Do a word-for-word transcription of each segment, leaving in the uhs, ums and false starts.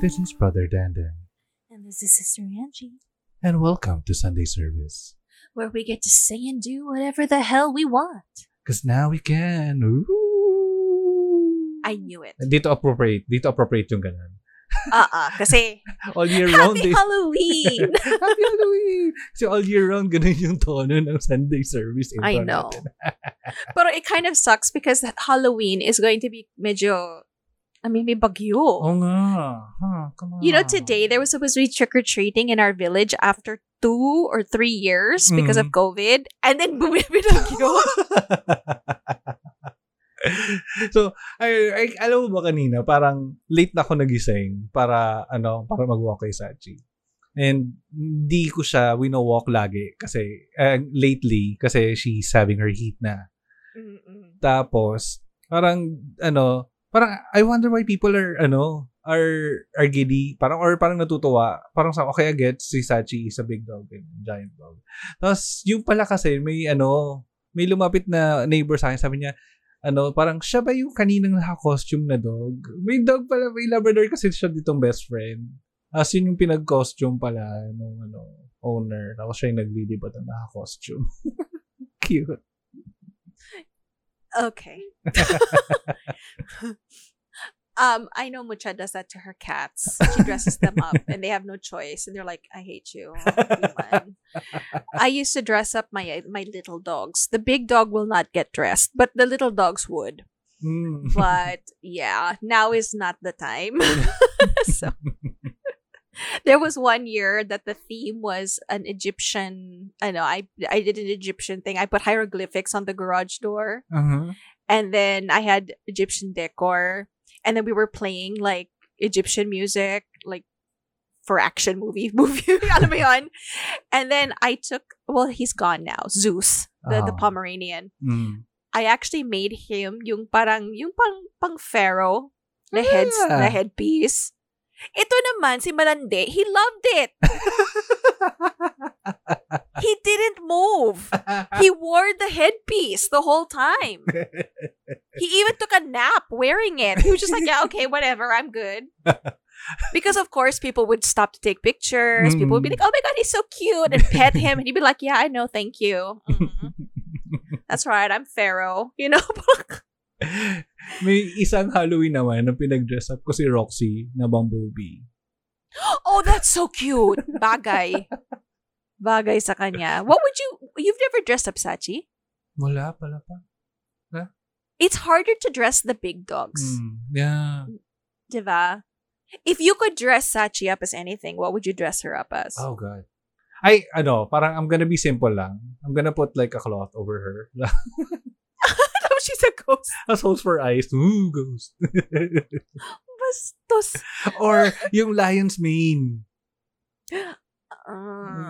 This is Brother Dandan. And this is Sister Angie, And welcome to Sunday service. where we get to say and do whatever the hell we want. Because now we can. Ooh. I knew it. Dito appropriate. Dito appropriate yung ganun. Uh-uh. Kasi, All year round. Happy eh. Halloween! Happy Halloween! Kasi all year round, ganun yung tono ng Sunday service. intro I know. natin. But it kind of sucks because Halloween is going to be medyo, I mean, may bagyo. Oo nga. Huh, come on. You know, today there was supposed to be trick-or-treating in our village after two or three years because Mm. of COVID. And then bumibinagyo. So, ay, ay, alam mo ba kanina, parang late na ako nagising para, ano, para mag-walk kay Sachi. And hindi ko siya wino-walk lagi kasi, uh, lately, kasi she's having her heat na. Mm-mm. Tapos, parang, ano, parang, I wonder why people are, ano, are, are giddy, parang, or parang natutuwa. Parang sa, okay, I get, si Sachi is a big dog and giant dog. Tapos, yung pala kasi, may, ano, may lumapit na neighbor sa akin, sabi niya, ano, parang siya ba yung kaninang naka-costume na dog? May dog pala, may Labrador kasi siya ditong best friend. As yun yung pinag-costume pala nung ano, owner. Tapos siya yung naglilibot na naka-costume. Cute. Okay. um, I know Mucha does that to her cats. She dresses them up and they have no choice. And they're like, I hate you. Human. I used to dress up my my little dogs. The big dog will not get dressed, but the little dogs would. Mm. But yeah, now is not the time. So there was one year that the theme was an Egyptian. I know I I did an Egyptian thing. I put hieroglyphics on the garage door. Uh-huh. And then I had Egyptian decor. And then we were playing like Egyptian music, like for action movie, movie, alam mo yun? And then I took, well, he's gone now, Zeus, the, the Oh. Pomeranian. Mm. I actually made him yung parang, yung pang, pang pharaoh, na heads, Ah. na headpiece. Ito naman, si Malande, he loved it. He didn't move. He wore the headpiece the whole time. He even took a nap wearing it. He was just like, yeah, okay, whatever, I'm good. Because, of course, people would stop to take pictures. People would be like, oh my God, he's so cute. And pet him. And he'd be like, yeah, I know, thank you. Mhm. That's right, I'm Pharaoh. You know? May isang Halloween naman na pinag-dress up ko si Roxy na Bumblebee. Oh, that's so cute. Bagay. Bagay sa kanya. What would you, you've never dressed up, Sachi? Wala pala pa. It's harder to dress the big dogs. Mm. Yeah. Diba? If you could dress Sachi up as anything, what would you dress her up as? Oh, God. Ay, ano, parang I'm gonna be simple lang. I'm gonna put like a cloth over her. Oh, she's a ghost. As holes for eyes. Ooh, ghost. Bastos. Or yung lion's mane. Uh,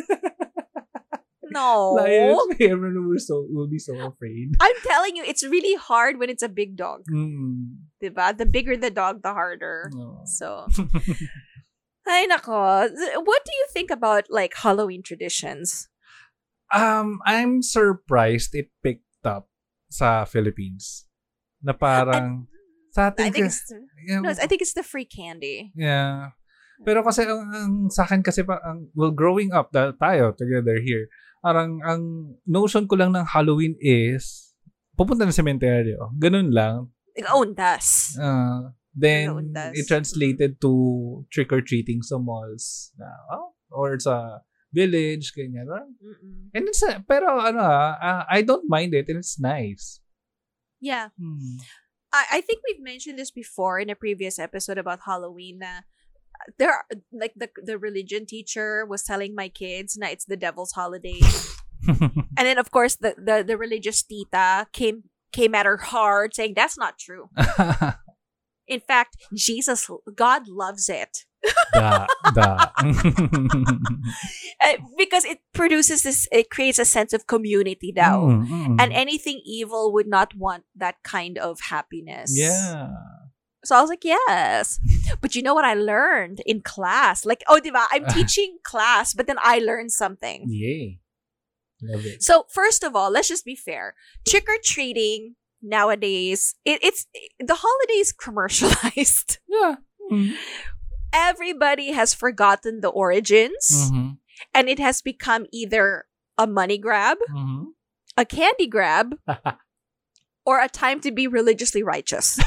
no. Lion's mane. Everyone will, so, will be so afraid. I'm telling you, it's really hard when it's a big dog. Mm. Diba? The bigger the dog, the harder. No. So, ay nako. What do you think about like Halloween traditions? um, I'm surprised it picked up sa Philippines. Na parang, sa atin, I think ka- it's yeah, no, I think it's the free candy. yeah. Pero kasi, ang, ang sa akin kasi, pa, ang, well, growing up, da, tayo, together here, parang, ang notion ko lang ng Halloween is, pupunta ng sementeryo. Ganun lang. Undas. Uh, then, Undas. it translated to trick-or-treating sa malls. Na, oh, or sa village, ganyan. Mm-mm. And it's, a- pero ano ah, uh, I don't mind it and it's nice. Yeah. Hmm. I, I think we've mentioned this before in a previous episode about Halloween na there are, like the the religion teacher was telling my kids na it's the devil's holiday. And then of course the, the the religious tita came came at her hard saying that's not true. In fact, Jesus, God loves it. da, da. Uh, because it produces this, it creates a sense of community now. Mm, mm. And anything evil would not want that kind of happiness. yeah. So I was like, yes. But you know what I learned in class? Like, oh, diba? I'm teaching class, but then I learned something. Yay. Love it. So first of all, let's just be fair. Trick-or-treating nowadays, it, it's the holiday is commercialized. Yeah. Mm. everybody has forgotten the origins, Mhm. and it has become either a money grab, Mhm. a candy grab, or a time to be religiously righteous.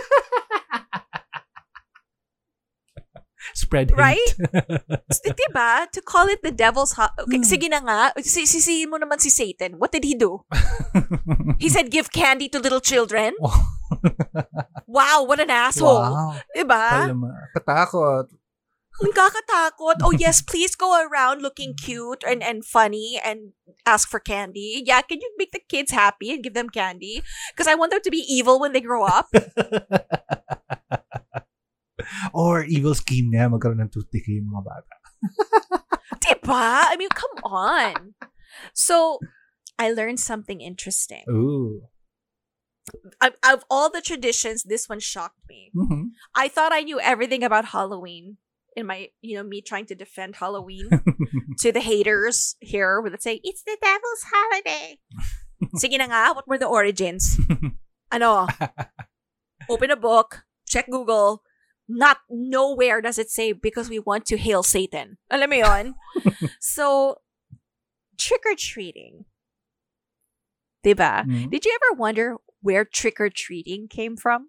Spread hate. Right? So, diba? To call it the devil's ho- okay, Hmm. sige na nga. Si sisihin mo naman si Satan. What did he do? He said give candy to little children. Wow, what an asshole. Wow. Diba? Alam mo, katakot. Ang kakatakot. Oh yes, please go around looking cute and, and funny and ask for candy. Yeah, can you make the kids happy and give them candy? Because I want them to be evil when they grow up. Or evil scheme niya, magkaroon ng toothpick yung mga bata. Diba? I mean, come on. So, I learned something interesting. Ooh. Of, of all the traditions, this one shocked me. Mhm. I thought I knew everything about Halloween. In my, you know, me trying to defend Halloween to the haters here, with it say it's the devil's holiday. Sige na nga, what were the origins? Ano? Open a book, check Google. Not nowhere does it say because we want to hail Satan. Alam mo yun? So, trick-or-treating. Diba? Mhm. Did you ever wonder where trick-or-treating came from?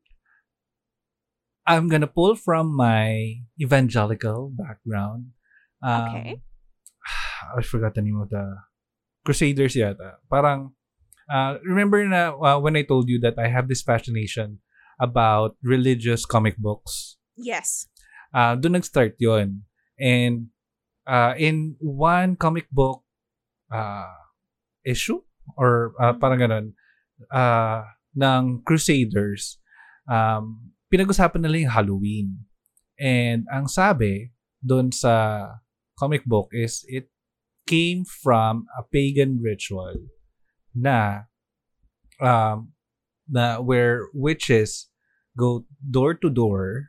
I'm gonna pull from my evangelical background. Um, Okay. I forgot the name of the Crusaders yata. Parang, uh, remember na uh, when I told you that I have this fascination about religious comic books? Yes. Uh, doon nag-start yon. And uh, in one comic book uh, issue, or uh, parang ganun, uh, ng Crusaders, um, pinag-usapan nila yung Halloween. And ang sabi doon sa comic book is it came from a pagan ritual na um, na where witches go door to door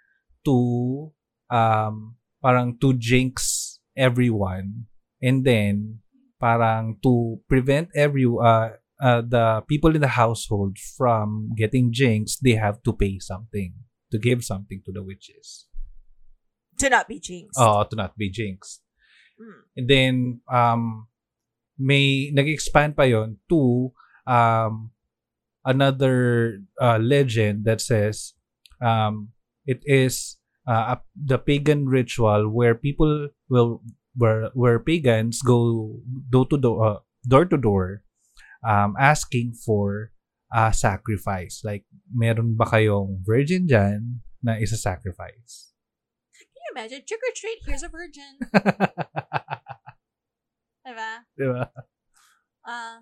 to um, parang to jinx everyone, and then parang to prevent every uh, uh, the people in the household from getting jinxed, they have to pay something, to give something to the witches. To not be jinxed. Oh, to not be jinxed. Mm. And then um may nag-expand pa yon to um another uh, legend that says um it is uh, a, the pagan ritual where people will where where pagans go door to door uh, door to door um asking for a sacrifice, like meron ba kayong virgin dyan na isa-sacrifice. Can you imagine? Trick or treat, here's a virgin. Diba? Diba? Uh,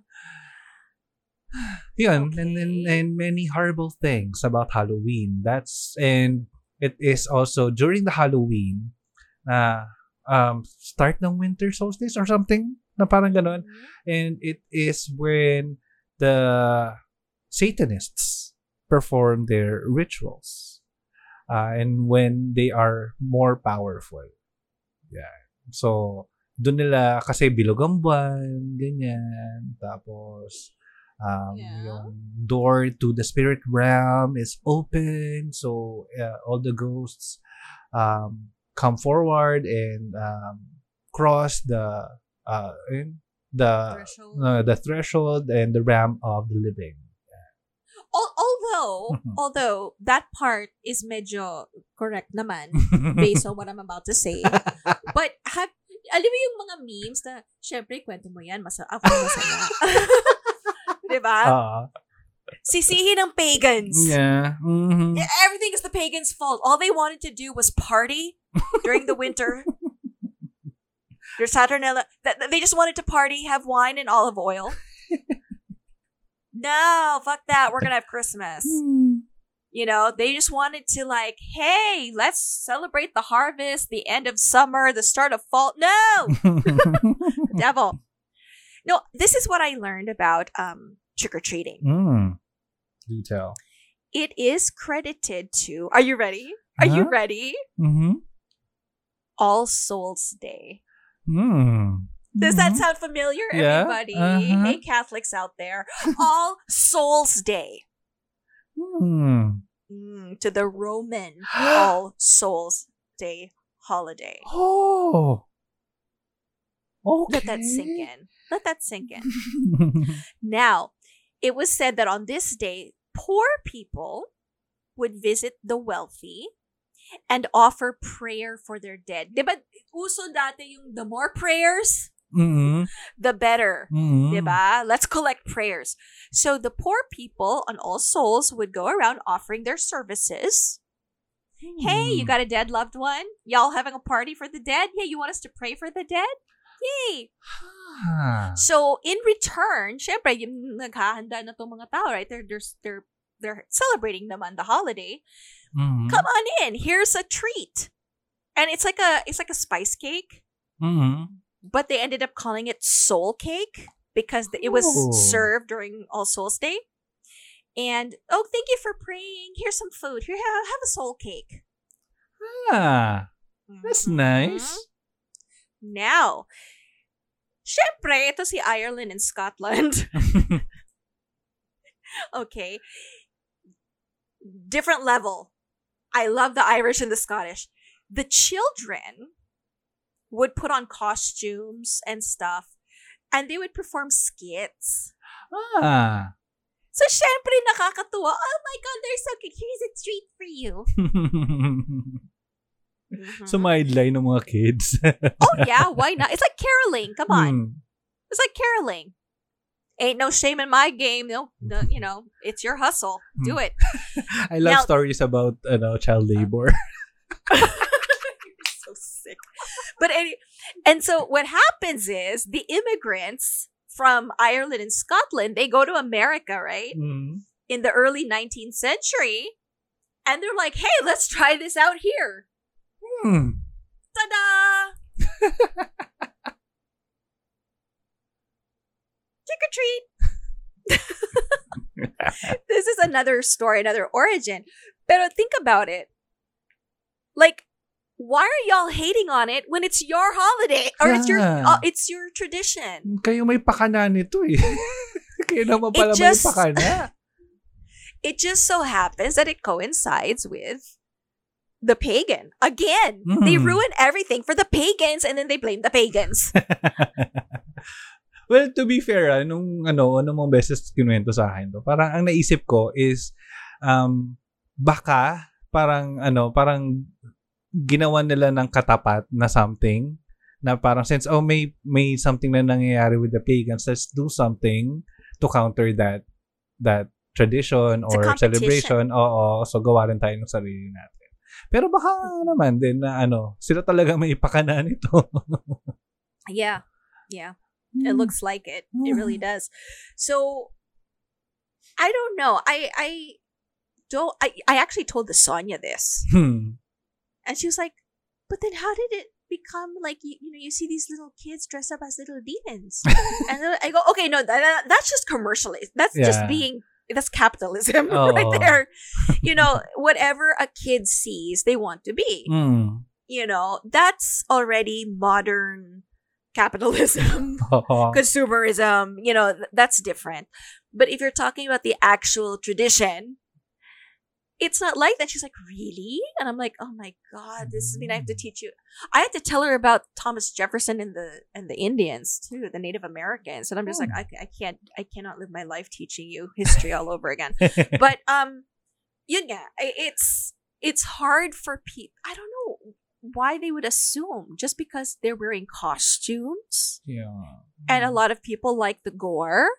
Yun, Okay. and, and and many horrible things about Halloween. That's and it is also during the Halloween na um start ng winter solstice or something na parang ganon. And it is when the Satanists perform their rituals. Uh, and when they are more powerful. Yeah. So, doon nila kasi bilog ang buwan, ganyan. Tapos, um, Yeah. yung door to the spirit realm is open. So, uh, all the ghosts um, come forward and um, cross the uh, in the Threshold. uh, the threshold and the realm of the living. Al- although, although that part is medyo correct naman based on what I'm about to say. But have, alam mo yung mga memes na, syempre, kwento mo yan, masa, ako masaya. Diba? Ah, Sisihin ng pagans. yeah. Mhm. Everything is the pagans' fault. All they wanted to do was party during the winter. Their Saturnella, th- they just wanted to party, have wine and olive oil. No, fuck that. We're gonna have Christmas. You know, they just wanted to like, hey, let's celebrate the harvest, the end of summer, the start of fall. No, devil. No, this is what I learned about um trick or treating. Mm. Do tell. It is credited to. Are you ready? Are you Huh? ready? Mm-hmm. All Souls Day. Mm. Does that sound familiar, Yeah, everybody? uh-huh. Hey, Catholics out there. All Souls Day. Mm. Mm, to the Roman All Souls Day holiday. Oh. Okay. Let that sink in. Let that sink in. Now, it was said that on this day, poor people would visit the wealthy and offer prayer for their dead. Diba, uso dati yung the more prayers, Mm-hmm. the better. Mm-hmm. Diba? Let's collect prayers. So the poor people on All Souls would go around offering their services. Hey, you got a dead loved one? Y'all having a party for the dead? Yeah, you want us to pray for the dead? Yay! Ah. So, in return, syempre, yung naghahanda na itong mga tao, right? They're, they're, they're, they're celebrating naman the holiday. Mm-hmm. Come on in. Here's a treat. And it's like a, it's like a spice cake. Mm-hmm. But they ended up calling it soul cake because it was Oh. served during All Souls Day. And, oh, thank you for praying. Here's some food. Here, have, have a soul cake. Ah, that's Mhm. nice. Now, syempre, ito si Ireland and Scotland. Okay. Different level. I love the Irish and the Scottish. The children would put on costumes and stuff, and they would perform skits. Ah. So, syempre, nakakatuwa. Oh my God, they're so cute. Here's a treat for you. Mhm. Sumideline ng mga kids. Oh, yeah, why not? It's like caroling. Come on. Hmm. It's like caroling. Ain't no shame in my game. No, no, you know, it's your hustle. Do it. I love Now- stories about ano, child labor. You're so sick. But any, and so what happens is the immigrants from Ireland and Scotland, they go to America, right? Mm. In the early nineteenth century. And they're like, hey, let's try this out here. Hmm. Ta-da! Trick or treat. This is another story, another origin. Pero think about it. Like, why are y'all hating on it when it's your holiday or it's your Yeah. uh, it's your tradition? Kayo may pakana nito eh. Kayo naman pala It just- may pakana. It just so happens that it coincides with the pagan. Again, they Mm. ruin everything for the pagans and then they blame the pagans. Well, to be fair, ah, nung ano, ano mong beses kinuwento sa akin to, parang ang naisip ko is, um, baka, parang, ano, parang ginawa nila ng katapat na something, na parang since, oh, may, may something na nangyayari with the pagans, let's do something to counter that, that tradition It's a or competition. celebration. Oo, so gawa rin tayo ng sarili natin. Pero baka naman din na ano, sila talaga may pakana nito. Yeah. Yeah. It looks like it. It really does. So I don't know. I I don't I, I actually told the Sonia this. Hmm. And she was like, but then how did it become like you, you know, you see these little kids dressed up as little demons? And then I go, okay, no, that, that- that's just commercialized. That's just Yeah. being that's capitalism Oh. right there. You know, whatever a kid sees, they want to be. Hmm. You know, that's already modern capitalism. Oo. Consumerism, you know, th- that's different. But if you're talking about the actual tradition, it's not like that. She's like, really? And I'm like, oh my God, this is mean I have to teach you. I had to tell her about Thomas Jefferson and the and the Indians too, the Native Americans. And I'm just like, I, I can't, I cannot live my life teaching you history all over again. But um, yun nga, I- it's it's hard for people. I don't know why they would assume just because they're wearing costumes. Yeah. And a lot of people like the gore.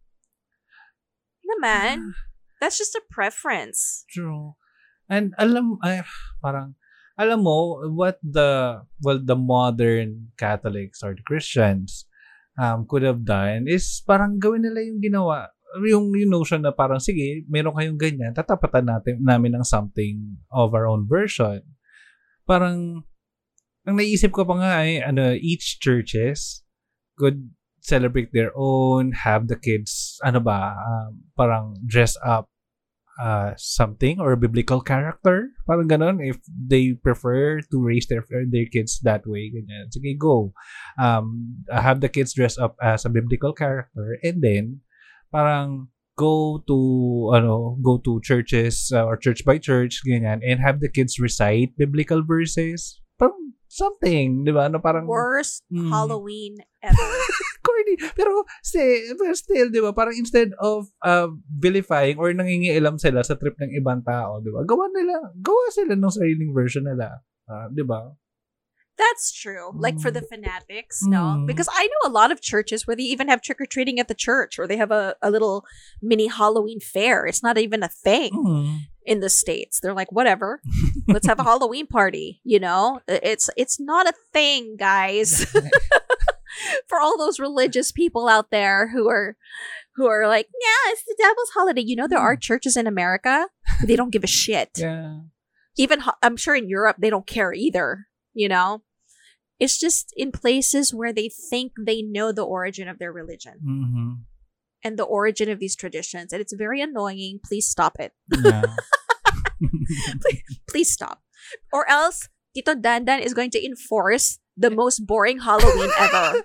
Naman, that's just a preference. True. And alam, ay, parang, alam mo, what the, well, the modern Catholics or the Christians um, could have done is parang gawin nila yung ginawa, yung, yung notion na parang, sige, meron kayong ganyan, tatapatan natin, namin ng something of our own version. Parang, ang naisip ko pa nga ay, ano, each churches could celebrate their own, have the kids, ano ba, um, parang dress up uh, something or a biblical character. Parang ganon. If they prefer to raise their their kids that way, ganyan. Sige, go. Um, have the kids dress up as a biblical character and then parang go to ano, go to churches uh, or church by church ganyan and have the kids recite biblical verses. Parang something, 'di ba? Ano parang Worst Mm. Halloween ever. corny. Pero still, pero still, 'di ba? Parang instead of uh, vilifying or nangingialam sila sa trip ng ibang tao, 'di ba? Gawa nila, gawa sila ng sariling version nila. Ah, 'di ba? That's true. Like for the fanatics, no. Mm. Because I know a lot of churches where they even have trick-or-treating at the church, or they have a, a little mini Halloween fair. It's not even a thing Mm. in the States. They're like, whatever. Let's have a Halloween party, you know? It's it's not a thing, guys. For all those religious people out there who are who are like, yeah, it's the devil's holiday. You know, there are churches in America where they don't give a shit. Yeah. Even ho- I'm sure in Europe they don't care either, you know? It's just in places where they think they know the origin of their religion Mhm. and the origin of these traditions. And it's very annoying. Please stop it. Yeah. please, please stop. Or else, Tito Dandan is going to enforce the most boring Halloween ever.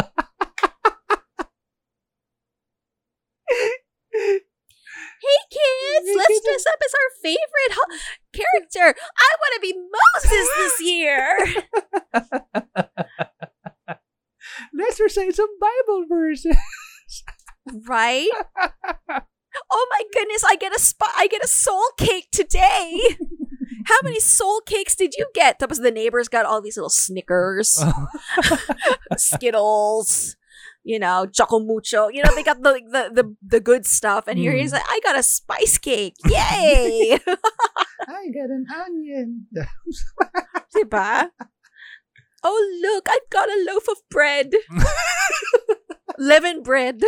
Hey kids, let's dress up as our favorite ho- character. I want to be Moses this year. Let's recite some Bible verses. Right? Oh my goodness, I get a sp- I get a soul cake today. How many soul cakes did you get? Tapos the neighbors got all these little Snickers, Skittles, you know, Choco Mucho. You know, they got the the the, the good stuff. And here he's Mm. like, I got a spice cake. Yay! I got an onion. Diba? Oh, look, I've got a loaf of bread. Leaven bread.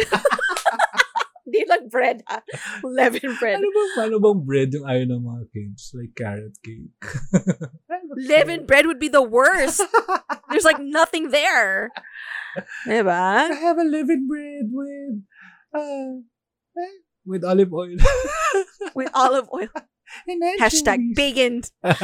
Di lang bread, ha? Leaven bread. Ano bang, paano bang bread yung ayaw ng mga kids? Like carrot cake. Leaven bread would be the worst. There's like nothing there. I Diba? have a leavened bread with, uh, eh, with olive oil. With olive oil. And Hashtag anchovies. bacon.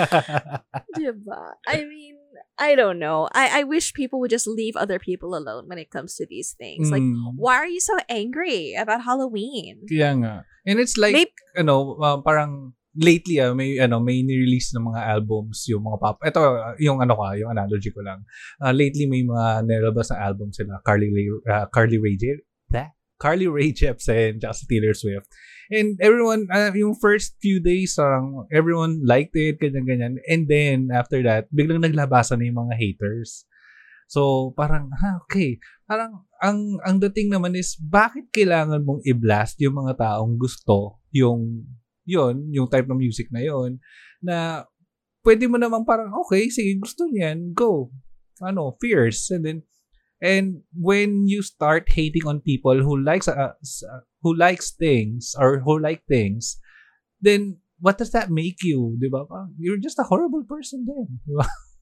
Diba? I mean, I don't know. I, I wish people would just leave other people alone when it comes to these things. Like, Mm. why are you so angry about Halloween? Kaya nga. And it's like, Maybe- ano, uh, parang lately ah, may ano, may ni-release ng mga albums yung mga pop. Ito ah, yung ano ka, yung analogy ko lang. Uh, lately may mga nilabas na album sila, Carly Ray, uh, Carly Rae Jepsen, Carly Rae Jepsen, tsaka si Taylor Swift. And everyone, uh, yung first few days, um, everyone liked it, ganyan-ganyan. And then, after that, biglang naglabasan na yung mga haters. So, parang, ha, okay. Parang, ang ang dating naman is, bakit kailangan mong i-blast yung mga taong gusto yung, yun, yung type ng music na yun, na pwede mo namang parang, okay, sige, gusto niyan, go. Ano, fierce. And then, and when you start hating on people who likes uh, who likes things or who like things, then what does that make you? Diba? You're just a horrible person then. Diba?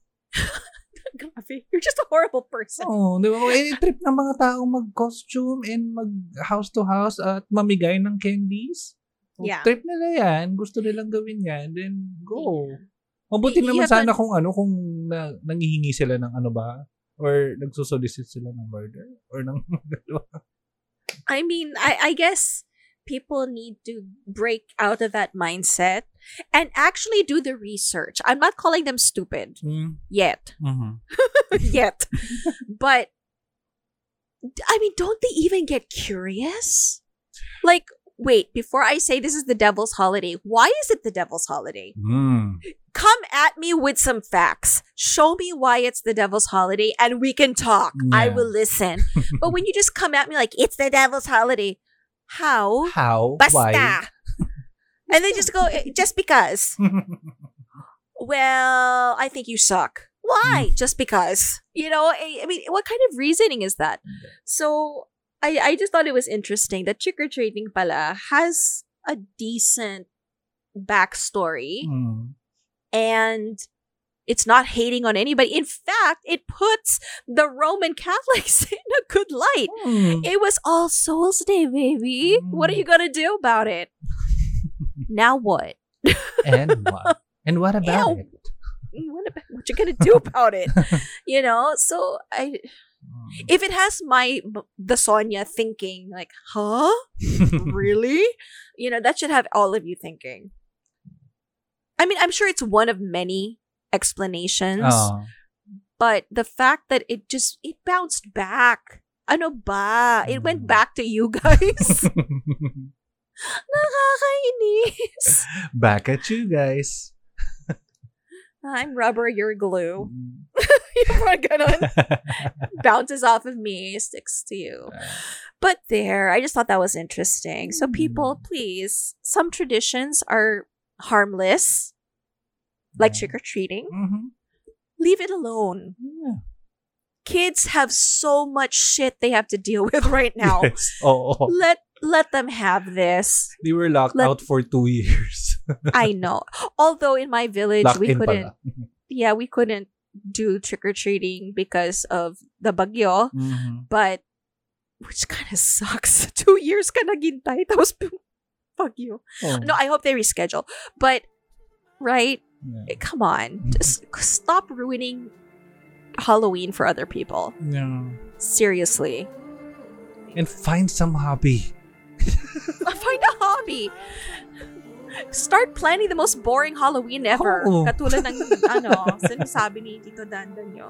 Grabe. You're just a horrible person. Oh, diba? Eh, trip ng mga taong mag-costume and mag-house to house at mamigay ng candies. Oh, Yeah. Trip nila yan. Gusto nilang gawin yan. Then, go. Yeah. Mabuti Y- naman yeah, sana but- kung ano, kung na, nangihingi sila ng ano ba? Or nagsusolicit sila ng murder? Or ng... I mean, I, I guess people need to break out of that mindset and actually do the research. I'm not calling them stupid Mm. yet. Mhm. yet. But, I mean, don't they even get curious? Like, wait, before I say this is the devil's holiday, why is it the devil's holiday? Mm. Come at me with some facts. Show me why it's the devil's holiday and we can talk. I Yeah. will listen. But when you just come at me like, it's the devil's holiday, how? How? Why? Basta. And they just go, "Eh, just because. Well, I think you suck. Why? Just because. You know, I, I mean, what kind of reasoning is that? So, I, I just thought it was interesting that trick-or-treating pala has a decent backstory. Mm. And it's not hating on anybody. In fact, it puts the Roman Catholics in a good light. Mm. It was All Souls Day, baby. What are you gonna do about it? Now what? And what? And what about Ew. it? What about what you gonna do about it? You know, so I If it has my the Sonia thinking like, huh? Really? You know, that should have all of you thinking. I mean, I'm sure it's one of many explanations, Oh. but the fact that it just it bounced back. Ano ba? It went back to you guys. Nakakainis. Back at you guys. I'm rubber, you're glue. Yung mga ganon. Bounces off of me, sticks to you. But there, I just thought that was interesting. So people, please, some traditions are harmless, like trick-or-treating. Mm-hmm. Leave it alone. Yeah. Kids have so much shit they have to deal with right now. Yes. Oh, Let let them have this. they were locked Let- out for two years. I know. Although in my village, Locked we in couldn't. pala. Yeah, we couldn't do trick or treating because of the bagyo. Mhm. But which kind of sucks. Two years ka naghintay, tapos bagyo. Oh. No, I hope they reschedule. But right, Yeah. come on, just stop ruining Halloween for other people. Yeah. Seriously, And find some hobby. find a hobby. Start planning the most boring Halloween ever. Oo. Katulad ng ano, sinasabi ni Tito Dandan nyo.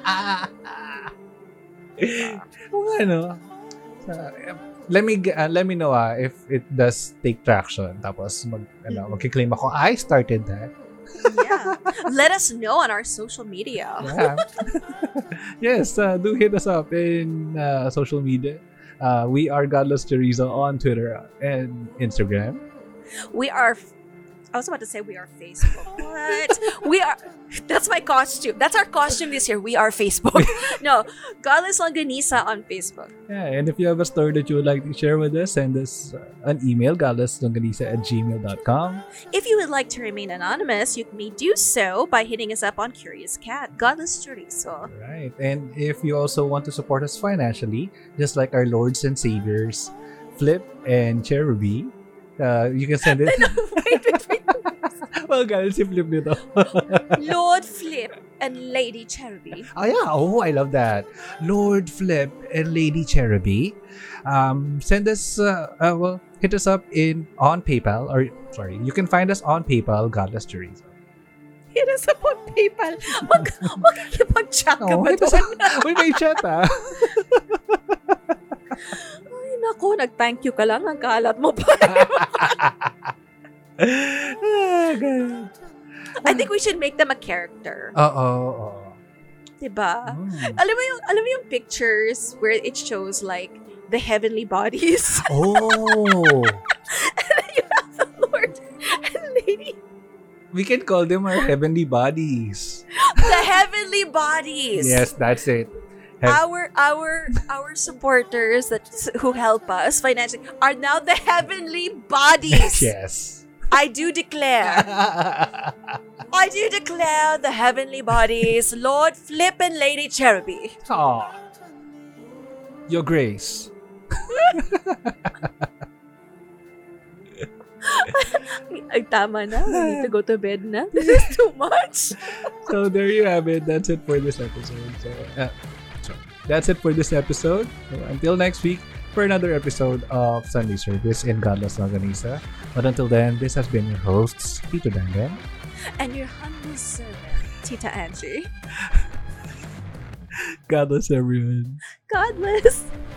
Kung ano, uh, let me g- uh, let me know ah if it does take traction. Tapos mag ano, magki-claim ako, I started that. Yeah. Let us know on our social media. Yeah. Yes, uh, do hit us up in uh, social media. Uh, we are Godless Chorizo on Twitter and Instagram. We are. I was about to say we are Facebook. What? We are. That's my costume. That's our costume this year. We are Facebook. No, Godless Longanisa on Facebook. Yeah, and if you have a story that you would like to share with us, send us uh, an email, godlesslonganisa at gmail dot com. If you would like to remain anonymous, you may do so by hitting us up on Curious Cat, Godless Chorizo. Right. And if you also want to support us financially, just like our lords and saviors, Flip and Cherubi, uh, you can send it. wait, wait, wait. Well, guys, si Flip nito. Lord Flip and Lady Cherubi. Oh, yeah. Oh, I love that. Lord Flip and Lady Cherubi. Um, send us, uh, uh, well, hit us up in on PayPal, or sorry, you can find us on PayPal, Godless Chorizo. Hit us up on PayPal. Wag, makikipag-chat ka Oh, ba hit us doon? Uy, may chat ah. Ay, naku, nag-thank you ka lang. Ang kalat mo pa. Ah, God. I think we should make them a character. Oo, oo. Diba? Mm. Alam mo yung, alam mo yung pictures where it shows like the heavenly bodies? Oh. And then you have the Lord and Lady. We can call them our heavenly bodies. The heavenly bodies. Yes, that's it. Hev- Our our our supporters that who help us financially are now the heavenly bodies. yes. I do declare. I do declare the heavenly bodies, Lord Flip and Lady Cherubi. Aw. Your Grace. Ay, tama na. We need to go to bed na. This is too much. So there you have it. That's it for this episode. So, uh, sorry. That's it for this episode. So until next week for another episode of Sunday Service in Godless Longanisa. But until then, this has been your hosts, Tito Dandan. And your humble servant, Tita Angie. God bless everyone. God bless.